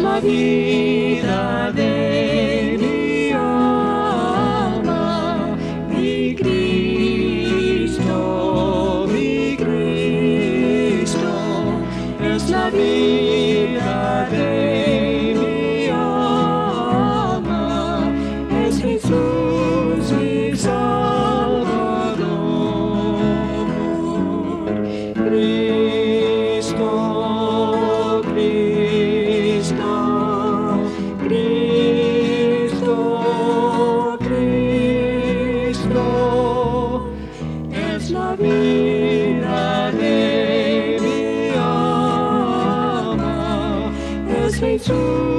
la vida de mi alma, mi Cristo, es la vida de mi alma, es Jesús mi Salvador. Cristo, Cristo, Cristo, Cristo, es la vida de mi alma, es Jesús.